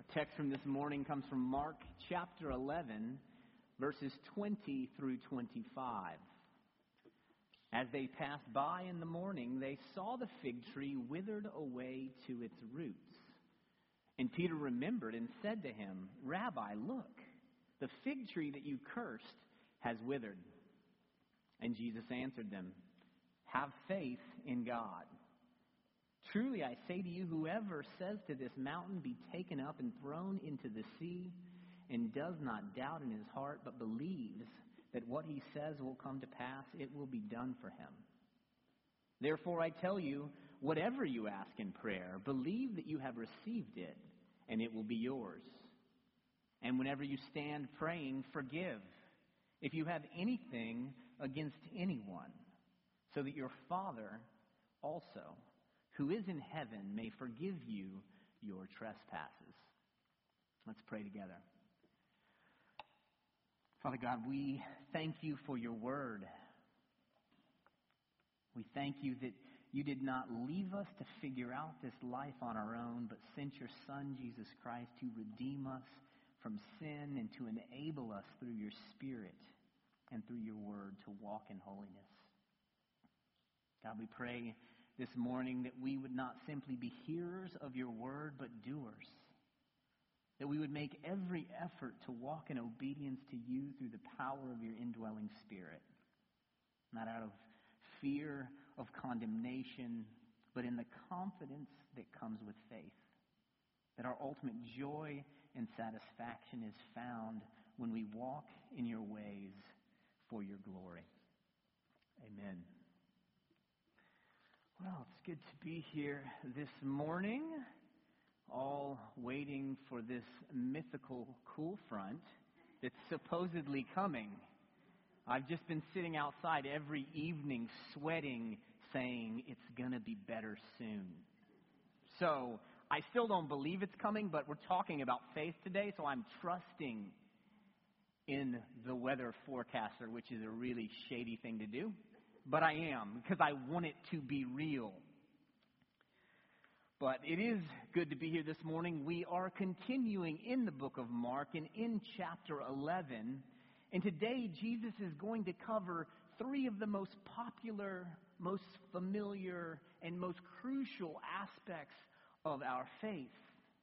Text from this morning comes from Mark chapter 11, verses 20 through 25. As they passed by in the morning, they saw the fig tree withered away to its roots. And Peter remembered and said to him, "Rabbi, look, the fig tree that you cursed has withered." And Jesus answered them, "Have faith in God. Truly I say to you, whoever says to this mountain, 'Be taken up and thrown into the sea,' and does not doubt in his heart, but believes that what he says will come to pass, it will be done for him. Therefore I tell you, whatever you ask in prayer, believe that you have received it, and it will be yours. And whenever you stand praying, forgive if you have anything against anyone, so that your Father also, who is in heaven, may forgive you your trespasses." Let's pray together. Father God, we thank you for your word. We thank you that you did not leave us to figure out this life on our own, but sent your Son, Jesus Christ, to redeem us from sin and to enable us through your Spirit and through your word to walk in holiness. God, we pray this morning that we would not simply be hearers of your word, but doers. That we would make every effort to walk in obedience to you through the power of your indwelling Spirit. Not out of fear of condemnation, but in the confidence that comes with faith. That our ultimate joy and satisfaction is found when we walk in your ways for your glory. Amen. Well, it's good to be here this morning, all waiting for this mythical cool front that's supposedly coming. I've just been sitting outside every evening sweating, saying it's going to be better soon. So I still don't believe it's coming, but we're talking about faith today, so I'm trusting in the weather forecaster, which is a really shady thing to do. But I am, because I want it to be real. But it is good to be here this morning. We are continuing in the book of Mark and in chapter 11. And today, Jesus is going to cover three of the most popular, most familiar, and most crucial aspects of our faith.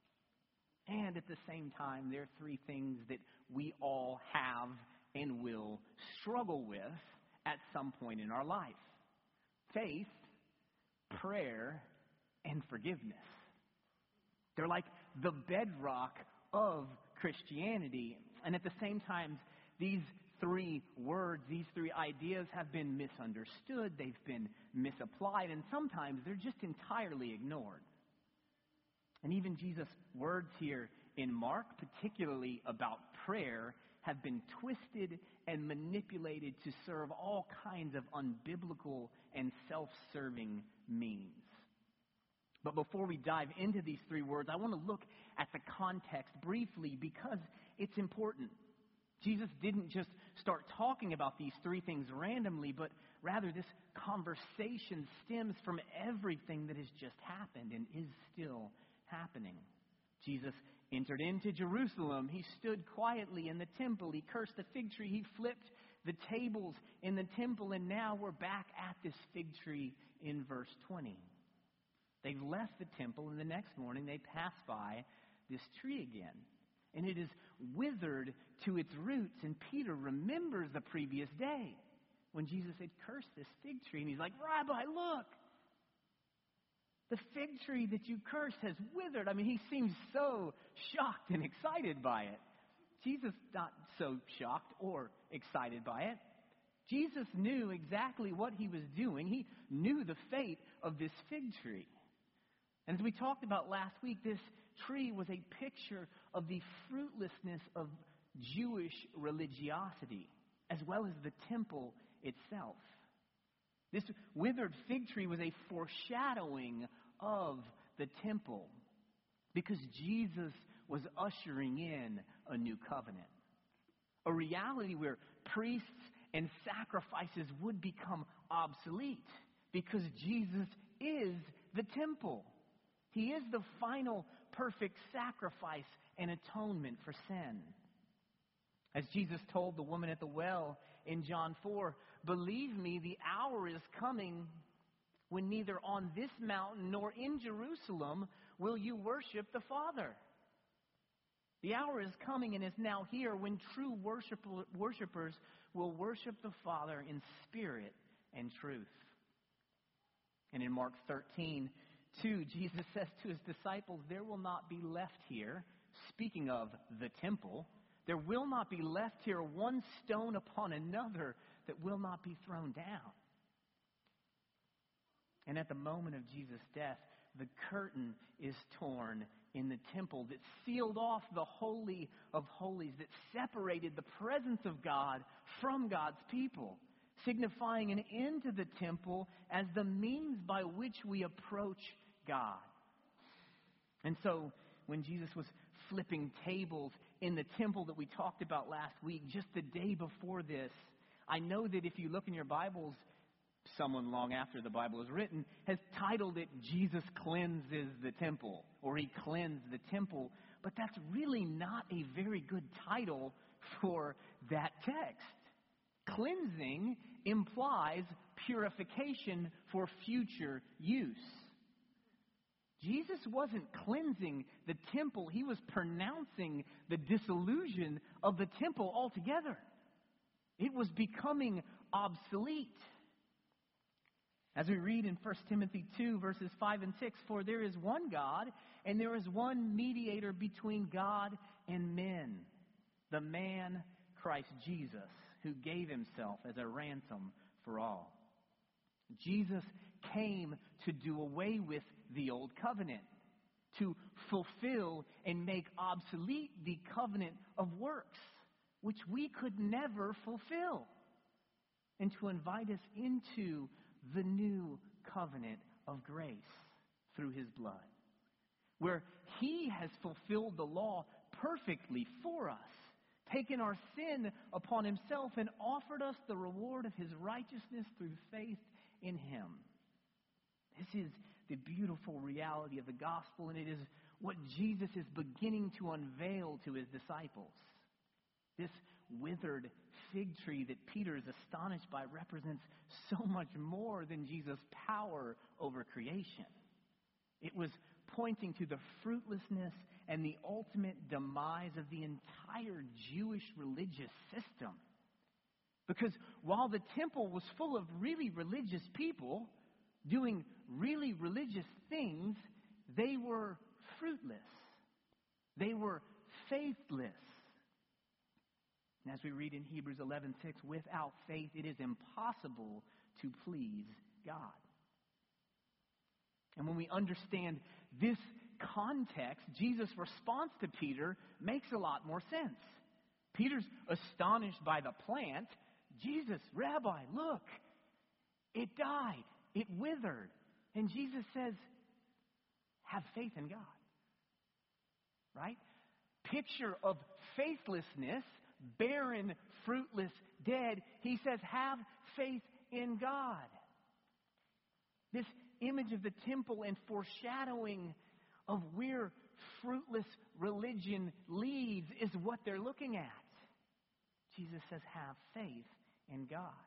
And at the same time, there are three things that we all have and will struggle with at some point in our life: faith, prayer, and forgiveness. They're like the bedrock of Christianity. And at the same time, these three words, these three ideas have been misunderstood, they've been misapplied, and sometimes they're just entirely ignored. And even Jesus' words here in Mark, particularly about prayer, have been twisted and manipulated to serve all kinds of unbiblical and self-serving means. But before we dive into these three words, I want to look at the context briefly because it's important. Jesus didn't just start talking about these three things randomly, but rather this conversation stems from everything that has just happened and is still happening. Jesus entered into Jerusalem. He stood quietly in the temple. He cursed the fig tree. He flipped the tables in the temple. And now we're back at this fig tree in verse 20. They've left the temple, and the next morning they pass by this tree again. And it is withered to its roots. And Peter remembers the previous day when Jesus had cursed this fig tree. And he's like, "Rabbi, look! The fig tree that you cursed has withered." I mean, he seems so shocked and excited by it. Jesus not so shocked or excited by it. Jesus knew exactly what he was doing. He knew the fate of this fig tree. And as we talked about last week, this tree was a picture of the fruitlessness of Jewish religiosity, as well as the temple itself. This withered fig tree was a foreshadowing of the temple because Jesus was ushering in a new covenant. A reality where priests and sacrifices would become obsolete because Jesus is the temple. He is the final perfect sacrifice and atonement for sin. As Jesus told the woman at the well in John 4, "Believe me, the hour is coming when neither on this mountain nor in Jerusalem will you worship the Father." The hour is coming and is now here when true worshipers will worship the Father in spirit and truth. And in Mark 13:2, Jesus says to his disciples, "There will not be left here," speaking of the temple, "there will not be left here one stone upon another that will not be thrown down." And at the moment of Jesus' death, the curtain is torn in the temple that sealed off the Holy of Holies, that separated the presence of God from God's people, signifying an end to the temple as the means by which we approach God. And so, when Jesus was flipping tables in the temple that we talked about last week, just the day before this, I know that if you look in your Bibles, someone long after the Bible was written has titled it, "Jesus Cleanses the Temple," or "He cleansed the temple." But that's really not a very good title for that text. Cleansing implies purification for future use. Jesus wasn't cleansing the temple. He was pronouncing the dissolution of the temple altogether. It was becoming obsolete. As we read in 1 Timothy 2, verses 5 and 6, "For there is one God, and there is one mediator between God and men, the man Christ Jesus, who gave himself as a ransom for all." Jesus came to do away with the old covenant, to fulfill and make obsolete the covenant of works, which we could never fulfill, and to invite us into the new covenant of grace through his blood, where he has fulfilled the law perfectly for us, taken our sin upon himself, and offered us the reward of his righteousness through faith in him. This is the beautiful reality of the gospel, and it is what Jesus is beginning to unveil to his disciples. This withered fig tree that Peter is astonished by represents so much more than Jesus' power over creation. It was pointing to the fruitlessness and the ultimate demise of the entire Jewish religious system. Because while the temple was full of really religious people doing really religious things, they were fruitless. They were faithless. And as we read in Hebrews 11:6, "Without faith it is impossible to please God." And when we understand this context, Jesus' response to Peter makes a lot more sense. Peter's astonished by the plant. "Jesus, Rabbi, look, it died, it withered." And Jesus says, "Have faith in God." Right? Picture of faithlessness, barren, fruitless, dead. He says, "Have faith in God." This image of the temple and foreshadowing of where fruitless religion leads is what they're looking at. Jesus says, "Have faith in God."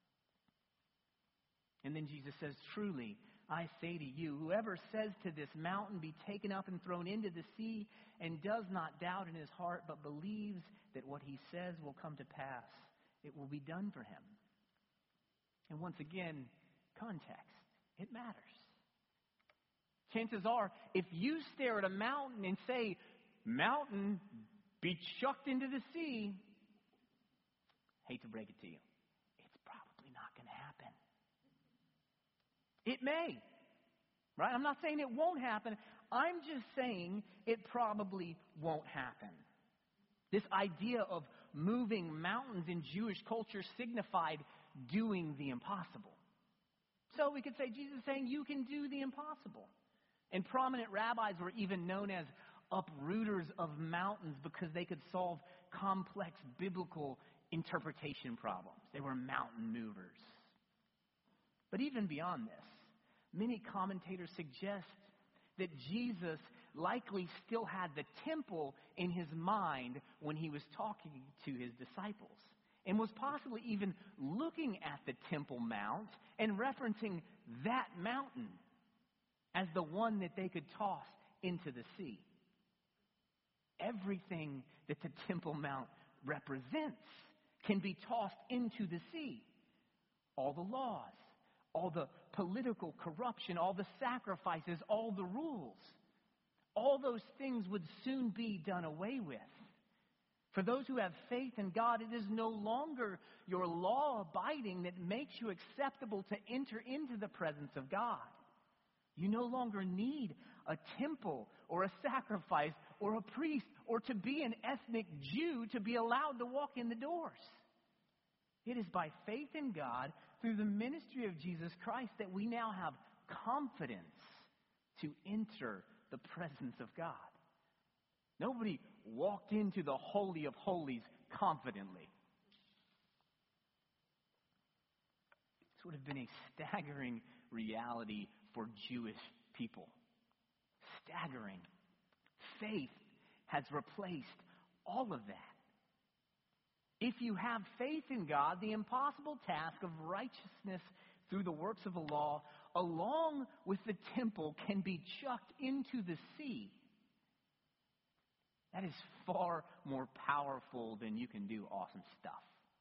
And then Jesus says, "Truly, I say to you, whoever says to this mountain, 'Be taken up and thrown into the sea,' and does not doubt in his heart, but believes that what he says will come to pass, it will be done for him." And once again, context. It matters. Chances are, if you stare at a mountain and say, "Mountain, be chucked into the sea," hate to break it to you, it's probably not going to happen. It may, right? I'm not saying it won't happen. I'm just saying it probably won't happen. This idea of moving mountains in Jewish culture signified doing the impossible. So we could say Jesus is saying you can do the impossible. And prominent rabbis were even known as uprooters of mountains because they could solve complex biblical interpretation problems. They were mountain movers. But even beyond this, many commentators suggest that Jesus likely still had the temple in his mind when he was talking to his disciples, and was possibly even looking at the Temple Mount and referencing that mountain as the one that they could toss into the sea. Everything that the Temple Mount represents can be tossed into the sea. All the laws, all the political corruption, all the sacrifices, all the rules. All those things would soon be done away with. For those who have faith in God, it is no longer your law-abiding that makes you acceptable to enter into the presence of God. You no longer need a temple or a sacrifice or a priest or to be an ethnic Jew to be allowed to walk in the doors. It is by faith in God through the ministry of Jesus Christ that we now have confidence to enter the presence of God. Nobody walked into the Holy of Holies confidently. This would have been a staggering reality for Jewish people. Staggering. Faith has replaced all of that. If you have faith in God, the impossible task of righteousness through the works of the law, along with the temple, can be chucked into the sea. That is far more powerful than you can do awesome stuff.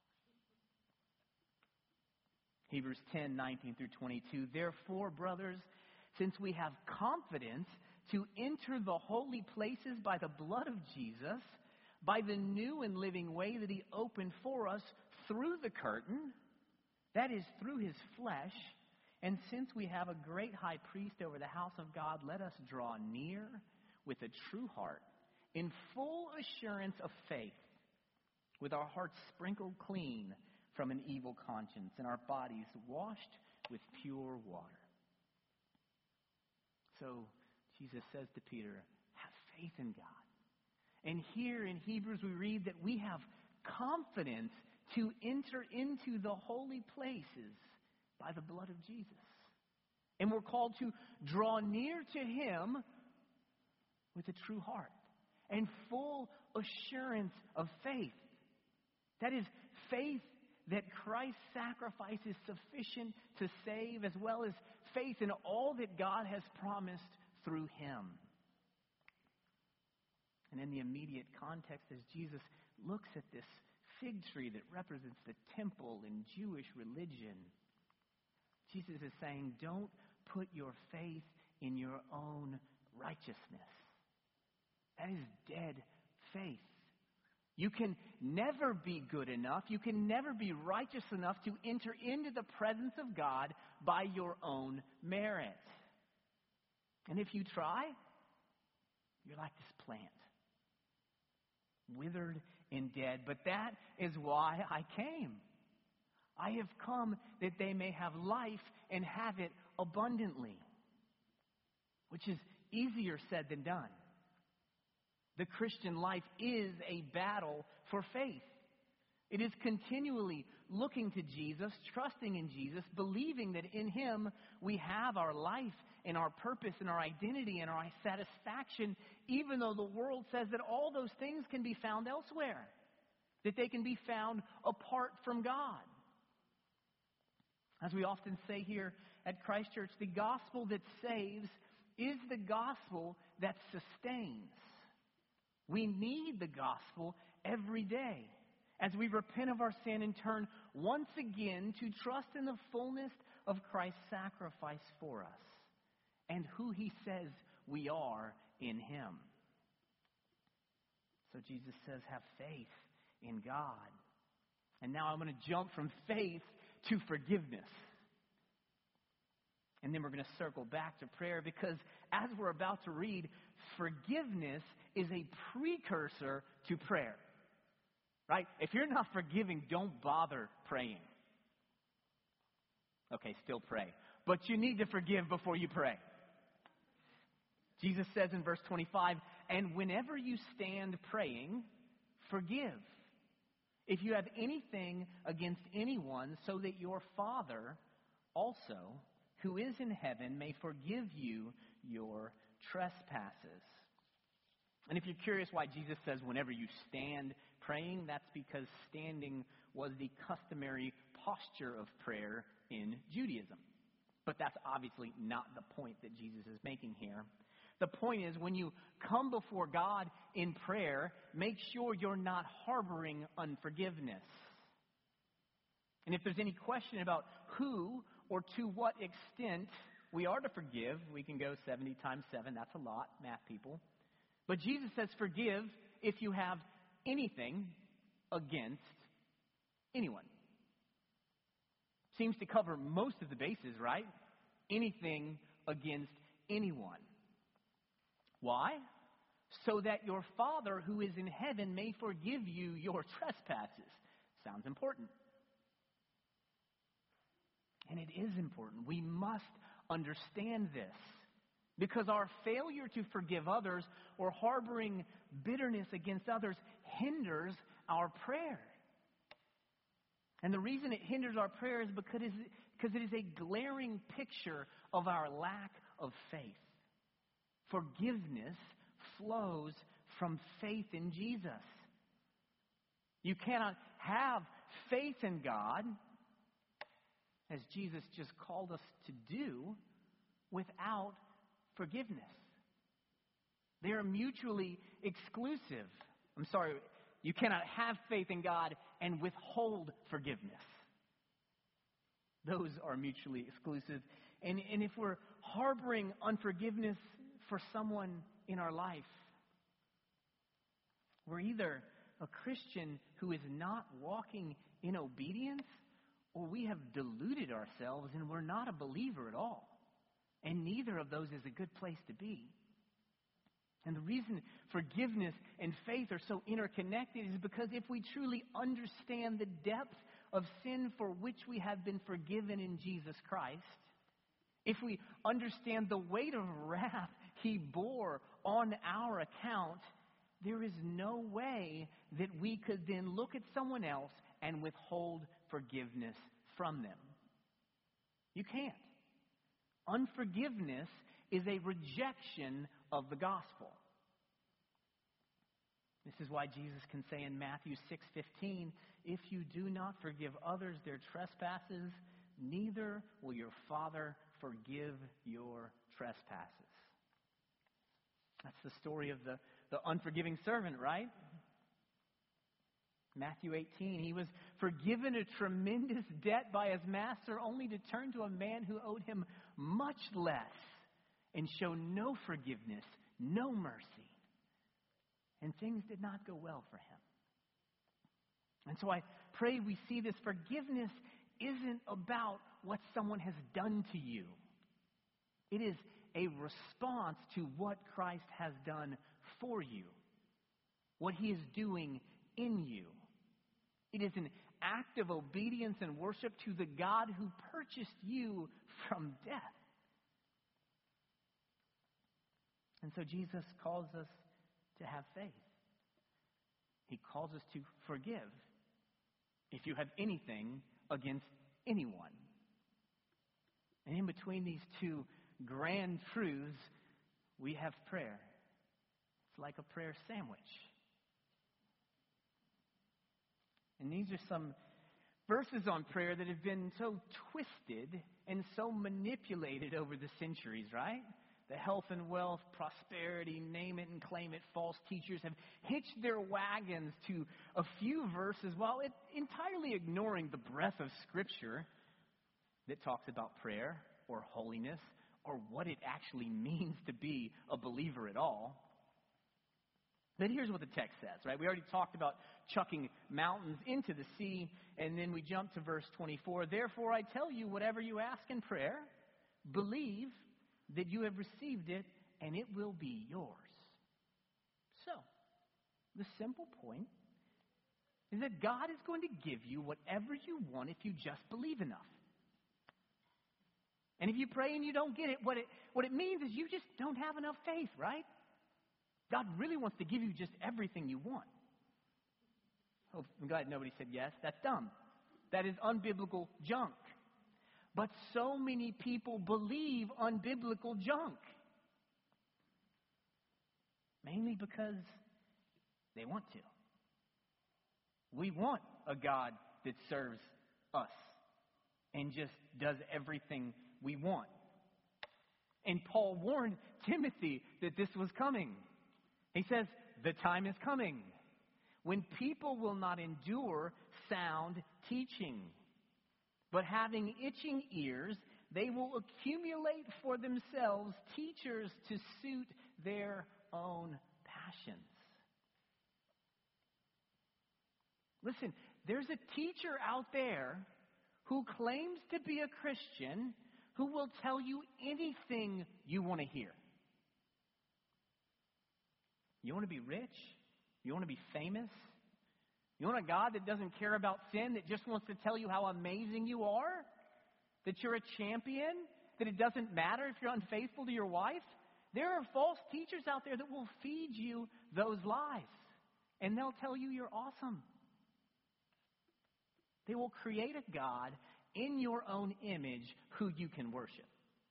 Hebrews 10:19 through 22. Therefore, brothers, since we have confidence to enter the holy places by the blood of Jesus, by the new and living way that he opened for us through the curtain, that is, through his flesh, and since we have a great high priest over the house of God, let us draw near with a true heart, in full assurance of faith, with our hearts sprinkled clean from an evil conscience and our bodies washed with pure water. So Jesus says to Peter, have faith in God. And here in Hebrews we read that we have confidence to enter into the holy places by the blood of Jesus. And we're called to draw near to him with a true heart and full assurance of faith. That is, faith that Christ's sacrifice is sufficient to save, as well as faith in all that God has promised through him. And in the immediate context, as Jesus looks at this fig tree that represents the temple in Jewish religion, Jesus is saying, don't put your faith in your own righteousness. That is dead faith. You can never be good enough. You can never be righteous enough to enter into the presence of God by your own merit. And if you try, you're like this plant, withered and dead. But that is why I came. I have come that they may have life and have it abundantly, which is easier said than done. The Christian life is a battle for faith. It is continually looking to Jesus, trusting in Jesus, believing that in him we have our life and our purpose and our identity and our satisfaction, even though the world says that all those things can be found elsewhere, that they can be found apart from God. As we often say here at Christ Church, the gospel that saves is the gospel that sustains. We need the gospel every day as we repent of our sin and turn once again to trust in the fullness of Christ's sacrifice for us and who he says we are in him. So Jesus says, have faith in God. And now I'm going to jump from faith to forgiveness. And then we're going to circle back to prayer, because as we're about to read, forgiveness is a precursor to prayer. Right? If you're not forgiving, don't bother praying. Okay, still pray. But you need to forgive before you pray. Jesus says in verse 25, and whenever you stand praying, forgive if you have anything against anyone, so that your Father also, who is in heaven, may forgive you your trespasses. And if you're curious why Jesus says whenever you stand praying, that's because standing was the customary posture of prayer in Judaism. But that's obviously not the point that Jesus is making here. The point is, when you come before God in prayer, make sure you're not harboring unforgiveness. And if there's any question about who or to what extent we are to forgive, we can go 70 times 7. That's a lot, math people. But Jesus says forgive if you have anything against anyone. Seems to cover most of the bases, right? Anything against anyone. Why? So that your Father who is in heaven may forgive you your trespasses. Sounds important. And it is important. We must understand this. Because our failure to forgive others or harboring bitterness against others hinders our prayer. And the reason it hinders our prayer is because it is a glaring picture of our lack of faith. Forgiveness flows from faith in Jesus. You cannot have faith in God, as Jesus just called us to do, without forgiveness. They are mutually exclusive. You cannot have faith in God and withhold forgiveness. Those are mutually exclusive. And if we're harboring unforgiveness for someone in our life, we're either a Christian who is not walking in obedience, or we have deluded ourselves and we're not a believer at all. And neither of those is a good place to be. And the reason forgiveness and faith are so interconnected is because if we truly understand the depth of sin for which we have been forgiven in Jesus Christ, if we understand the weight of wrath He bore on our account, there is no way that we could then look at someone else and withhold forgiveness from them. You can't. Unforgiveness is a rejection of the gospel. This is why Jesus can say in Matthew 6:15, if you do not forgive others their trespasses, neither will your Father forgive your trespasses. That's the story of the unforgiving servant, right? Matthew 18, he was forgiven a tremendous debt by his master only to turn to a man who owed him much less and show no forgiveness, no mercy. And things did not go well for him. And so I pray we see this. Forgiveness isn't about what someone has done to you. It is a response to what Christ has done for you, what He is doing in you. It is an act of obedience and worship to the God who purchased you from death. And so Jesus calls us to have faith. He calls us to forgive if you have anything against anyone. And in between these two grand truths, we have prayer. It's like a prayer sandwich. And these are some verses on prayer that have been so twisted and so manipulated over the centuries, right? The health and wealth, prosperity, name it and claim it, false teachers have hitched their wagons to a few verses while entirely ignoring the breadth of Scripture that talks about prayer or holiness or what it actually means to be a believer at all. But here's what the text says, right? We already talked about chucking mountains into the sea, and then we jump to verse 24. Therefore, I tell you, whatever you ask in prayer, believe that you have received it, and it will be yours. So, the simple point is that God is going to give you whatever you want if you just believe enough. And if you pray and you don't get it, what it means is you just don't have enough faith, right? God really wants to give you just everything you want. Oh, I'm glad nobody said yes. That's dumb. That is unbiblical junk. But so many people believe unbiblical junk. Mainly because they want to. We want a God that serves us and just does everything we want. And Paul warned Timothy that this was coming. He says, the time is coming when people will not endure sound teaching, but having itching ears, they will accumulate for themselves teachers to suit their own passions. Listen, there's a teacher out there who claims to be a Christian who will tell you anything you want to hear. You want to be rich? You want to be famous? You want a God that doesn't care about sin, that just wants to tell you how amazing you are? That you're a champion? That it doesn't matter if you're unfaithful to your wife? There are false teachers out there that will feed you those lies. And they'll tell you you're awesome. They will create a God in your own image who you can worship.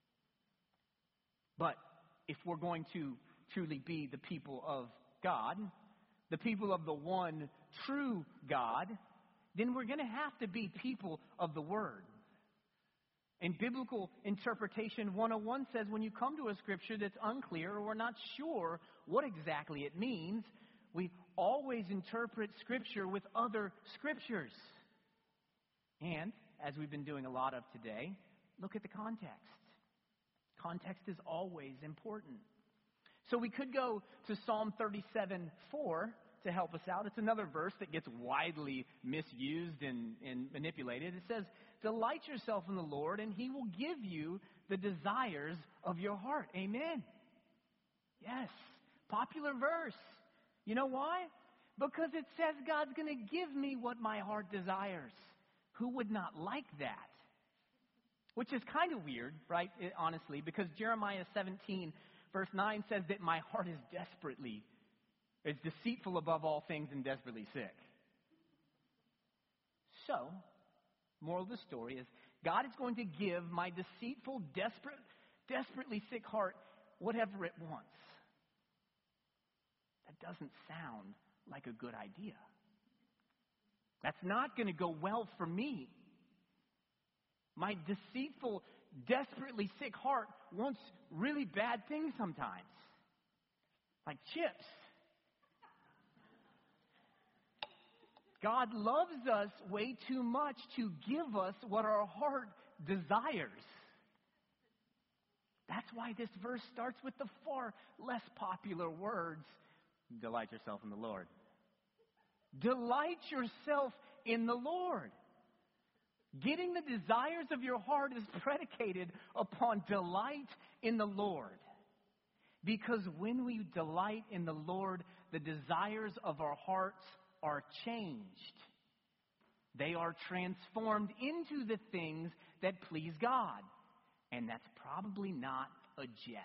But if we're going to truly be the people of God, the people of the one true God, then we're going to have to be people of the Word. And Biblical Interpretation 101 says when you come to a scripture that's unclear or we're not sure what exactly it means, we always interpret Scripture with other scriptures. And, as we've been doing a lot of today, look at the context. Context is always important. So we could go to Psalm 37:4 to help us out. It's another verse that gets widely misused and manipulated. It says, delight yourself in the Lord, and He will give you the desires of your heart. Amen. Yes, popular verse. You know why? Because it says God's going to give me what my heart desires. Who would not like that? Which is kind of weird, right, honestly, because Jeremiah 17, verse 9 says that my heart is deceitful above all things and desperately sick. So, moral of the story is God is going to give my deceitful, desperately sick heart whatever it wants. That doesn't sound like a good idea. That's not going to go well for me. My deceitful, desperately sick heart wants really bad things sometimes. Like chips. God loves us way too much to give us what our heart desires. That's why this verse starts with the far less popular words, delight yourself in the Lord. Delight yourself in the Lord. Getting the desires of your heart is predicated upon delight in the Lord. Because when we delight in the Lord, the desires of our hearts are changed. They are transformed into the things that please God. And that's probably not a jet.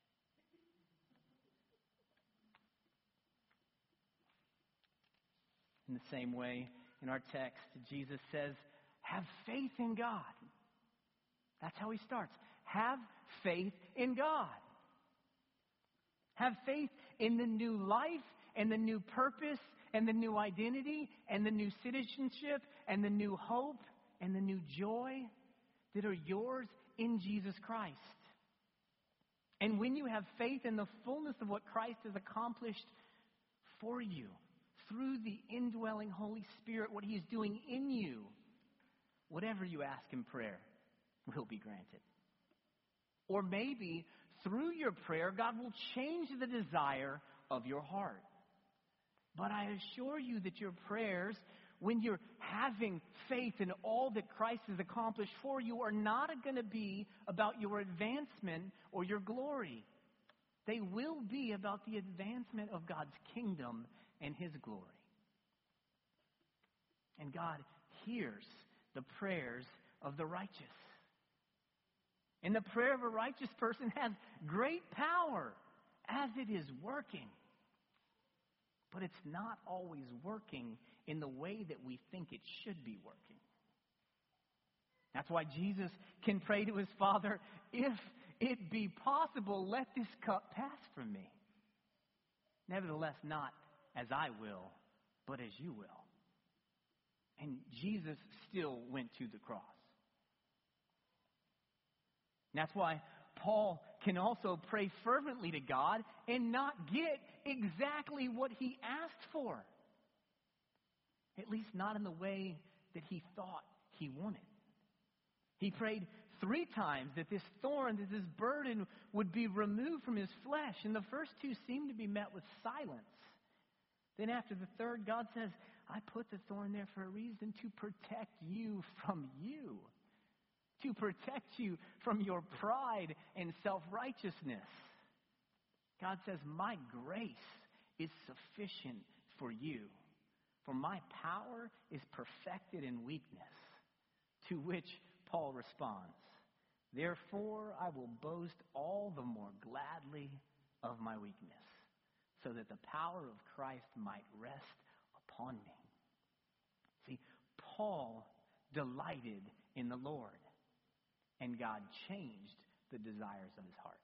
In the same way, in our text, Jesus says, have faith in God. That's how he starts. Have faith in God. Have faith in the new life and the new purpose and the new identity and the new citizenship and the new hope and the new joy that are yours in Jesus Christ. And when you have faith in the fullness of what Christ has accomplished for you, through the indwelling Holy Spirit, what He's doing in you, whatever you ask in prayer will be granted. Or maybe through your prayer, God will change the desire of your heart. But I assure you that your prayers, when you're having faith in all that Christ has accomplished for you, are not going to be about your advancement or your glory. They will be about the advancement of God's kingdom and His glory. And God hears the prayers of the righteous. And the prayer of a righteous person has great power as it is working. But it's not always working in the way that we think it should be working. That's why Jesus can pray to His Father, if it be possible, let this cup pass from me. Nevertheless, not as I will, but as you will. And Jesus still went to the cross. And that's why Paul can also pray fervently to God and not get exactly what he asked for. At least not in the way that he thought he wanted. He prayed 3 times that this thorn, that this burden would be removed from his flesh. And the first 2 seem to be met with silence. Then after the third, God says, I put the thorn there for a reason, to protect you from you. To protect you from your pride and self-righteousness. God says, my grace is sufficient for you. For my power is perfected in weakness. To which Paul responds, therefore I will boast all the more gladly of my weakness, so that the power of Christ might rest upon me. See, Paul delighted in the Lord, and God changed the desires of his heart.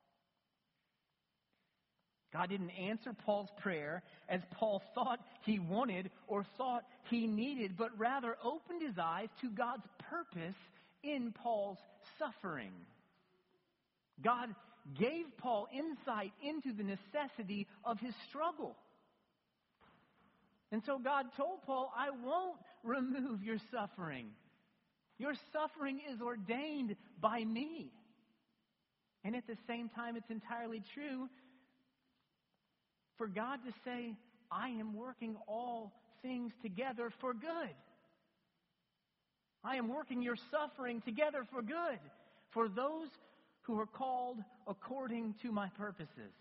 God didn't answer Paul's prayer as Paul thought he wanted or thought he needed, but rather opened his eyes to God's purpose in Paul's suffering. God gave Paul insight into the necessity of his struggle. And so God told Paul, I won't remove your suffering. Your suffering is ordained by me. And at the same time, it's entirely true for God to say, I am working all things together for good. I am working your suffering together for good, for those who are called according to my purposes.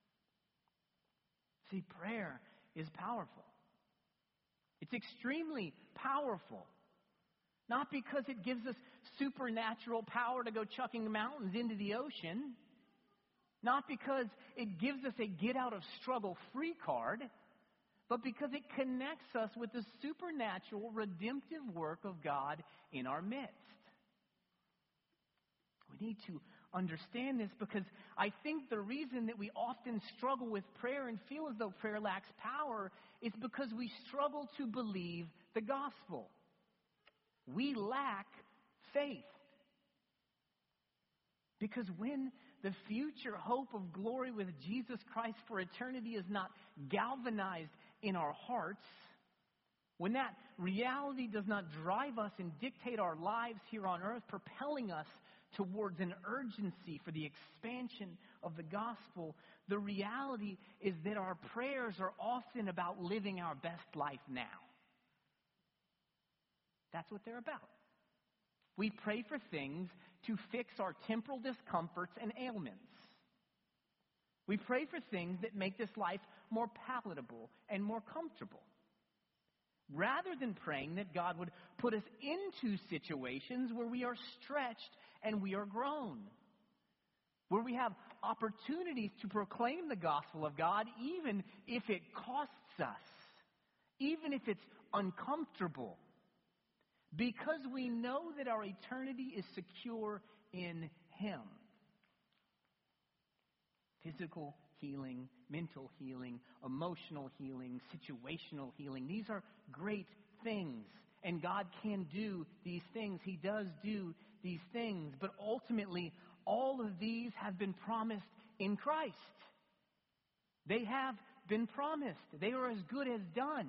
See, prayer is powerful. It's extremely powerful. Not because it gives us supernatural power to go chucking mountains into the ocean. Not because it gives us a get-out-of-struggle-free card. But because it connects us with the supernatural, redemptive work of God in our midst. We need to understand this because I think the reason that we often struggle with prayer and feel as though prayer lacks power is because we struggle to believe the gospel. We lack faith. Because when the future hope of glory with Jesus Christ for eternity is not galvanized in our hearts, when that reality does not drive us and dictate our lives here on earth, propelling us towards an urgency for the expansion of the gospel, the reality is that our prayers are often about living our best life now. That's what they're about. We pray for things to fix our temporal discomforts and ailments. We pray for things that make this life more palatable and more comfortable. Rather than praying that God would put us into situations where we are stretched and we are grown. Where we have opportunities to proclaim the gospel of God even if it costs us. Even if it's uncomfortable. Because we know that our eternity is secure in Him. Physical healing, mental healing, emotional healing, situational healing. These are great things. And God can do these things. He does do these things. But ultimately, all of these have been promised in Christ. They have been promised. They are as good as done.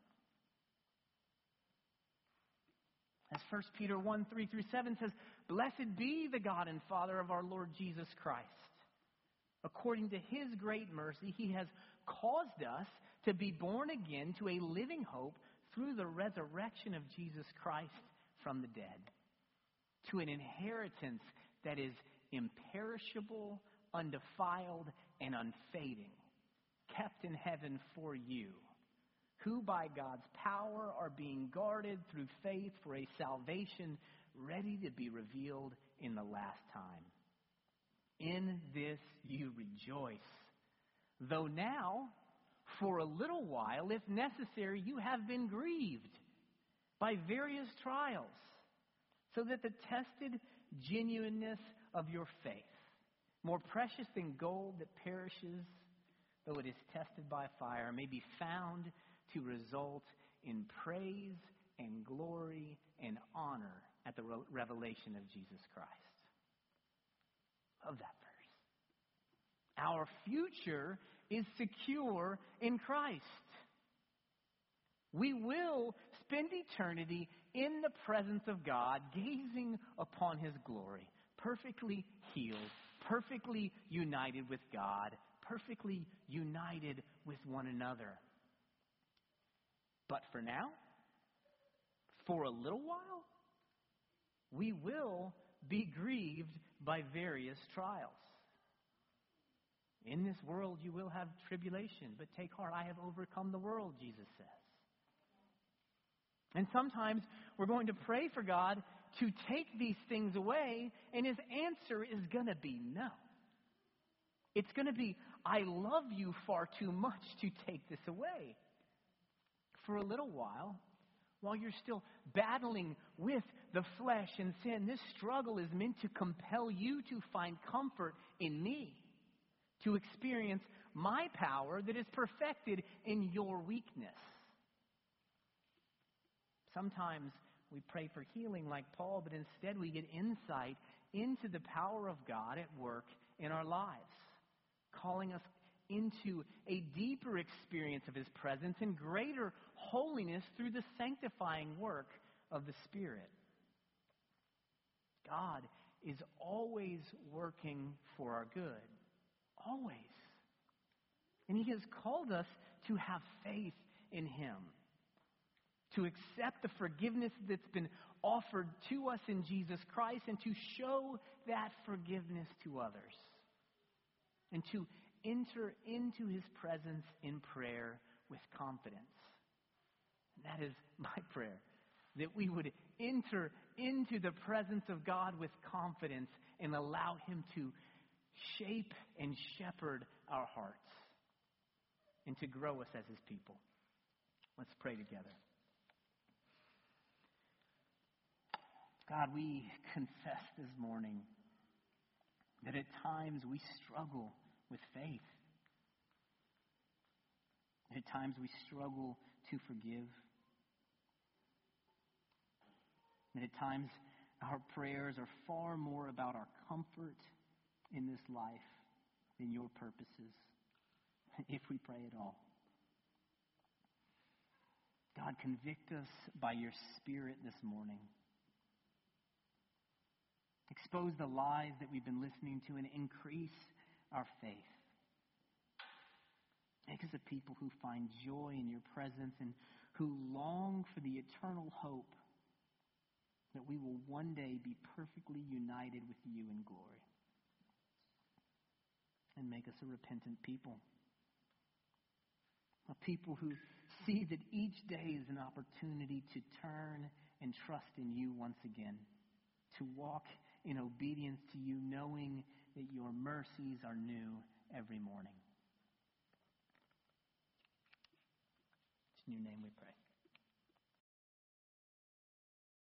As 1 Peter 1, 3-7 says, Blessed be the God and Father of our Lord Jesus Christ. According to His great mercy, He has caused us to be born again to a living hope through the resurrection of Jesus Christ from the dead. To an inheritance that is imperishable, undefiled, and unfading, kept in heaven for you, who by God's power are being guarded through faith for a salvation ready to be revealed in the last time. In this you rejoice, though now, for a little while, if necessary, you have been grieved by various trials, so that the tested genuineness of your faith, more precious than gold that perishes, though it is tested by fire, may be found to result in praise and glory and honor at the revelation of Jesus Christ. Love that verse. Our future is secure in Christ. We will spend eternity in the presence of God, gazing upon His glory, perfectly healed, perfectly united with God, perfectly united with one another. But for now, for a little while, we will be grieved by various trials. In this world you will have tribulation, but take heart, I have overcome the world, Jesus says. And sometimes we're going to pray for God to take these things away, and His answer is going to be no. It's going to be, I love you far too much to take this away. For a little while you're still battling with the flesh and sin, this struggle is meant to compel you to find comfort in me, to experience my power that is perfected in your weakness. Sometimes we pray for healing like Paul, but instead we get insight into the power of God at work in our lives, calling us into a deeper experience of His presence and greater holiness through the sanctifying work of the Spirit. God is always working for our good. Always. And He has called us to have faith in Him, to accept the forgiveness that's been offered to us in Jesus Christ, and to show that forgiveness to others, and to enter into His presence in prayer with confidence. And that is my prayer, that we would enter into the presence of God with confidence and allow Him to shape and shepherd our hearts and to grow us as His people. Let's pray together. God, we confess this morning that at times we struggle with faith. At times we struggle to forgive. And at times our prayers are far more about our comfort in this life than your purposes, if we pray at all. God, convict us by your Spirit this morning. Expose the lies that we've been listening to and increase our faith. Make us a people who find joy in your presence and who long for the eternal hope that we will one day be perfectly united with you in glory. And make us a repentant people. A people who see that each day is an opportunity to turn and trust in you once again. To walk in obedience to you, knowing that your mercies are new every morning. It's in your name we pray.